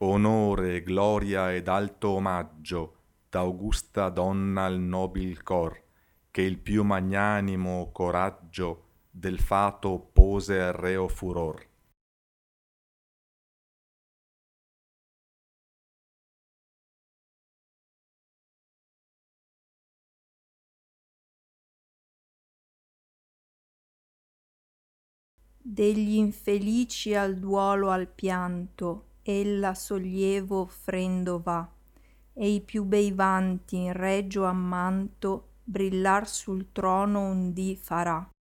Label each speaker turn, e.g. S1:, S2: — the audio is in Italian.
S1: onore, gloria ed alto omaggio d'augusta donna al nobil cor, che il più magnanimo coraggio del fato oppose al reo furor.
S2: Degli infelici al duolo al pianto ella sollievo offrendo va, e i più bei vanti in regio ammanto brillar sul trono un dì farà.